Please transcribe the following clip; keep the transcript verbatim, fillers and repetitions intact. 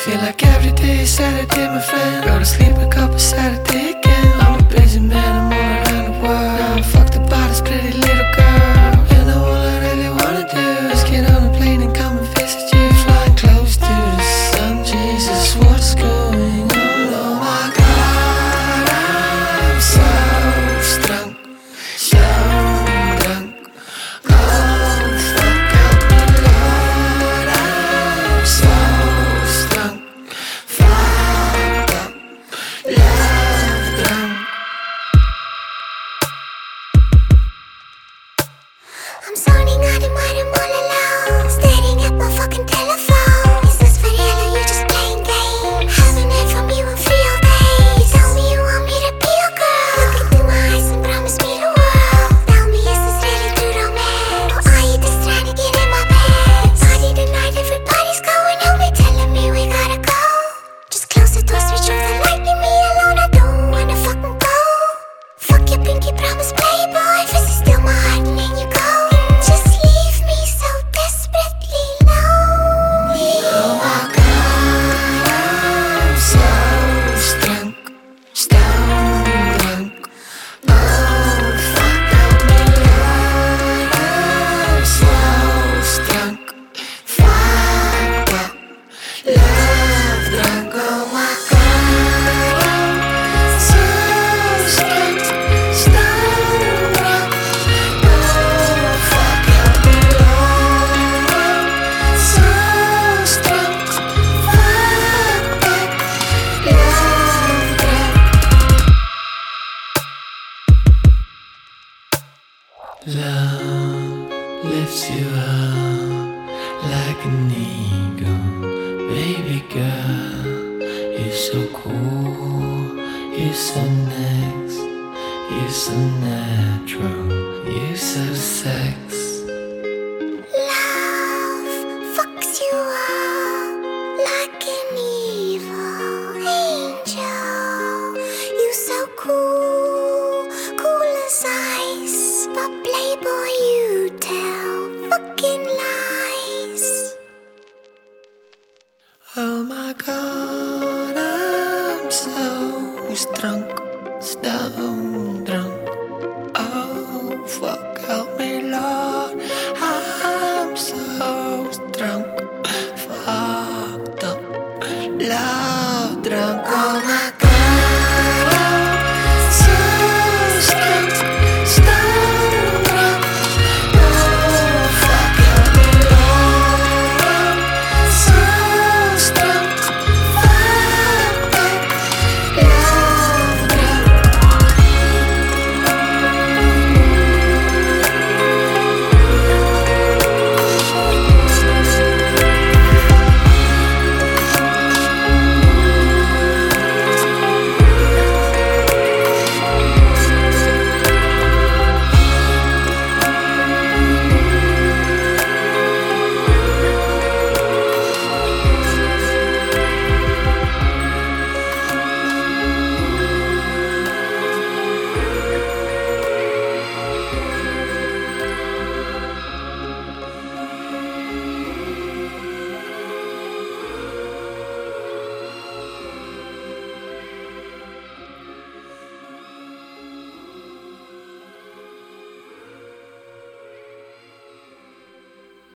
feel like every day is Saturday, my friend. Go to sleep, wake up, it's Saturday again. I'm a busy man, I'm all around the world. Now I'm fucked about this pretty little girl. And all I really wanna do is get on a plane and come and visit you. Flying close to the sun, Jesus, what's going on? Oh my God, I'm so drunk, so drunk. Oh fuck, help me Lord, I'm so drunk, fucked up, love drunk. I'm zoning out in my room all alone, staring at my fucking telephone. Is this for real or you just playing game? Haven't heard from you in three all days. You tell me you want me to be your girl. Look into my eyes and promise me the world. Tell me, is this really true romance? Or are you just trying to get in my pants? Party tonight, everybody's going home. They telling me we gotta go. Just close the door, switch off the light, leave me alone. I don't wanna fucking go. Fuck your pinky promise, playboy. This is still my heart and then you go. Just leave me so desperately lonely. Oh my God, I'm so drunk, stone drunk. Oh fuck, help me Lord, I'm so drunk, fucked up, love drunk. Oh my God, I'm so drunk, stone drunk. Oh fuck, help me Lord, I'm so drunk, fucked up, love drunk. Love lifts you up like an eagle, baby girl. You're so cool, you're so next, you're so natural, you're so sexy.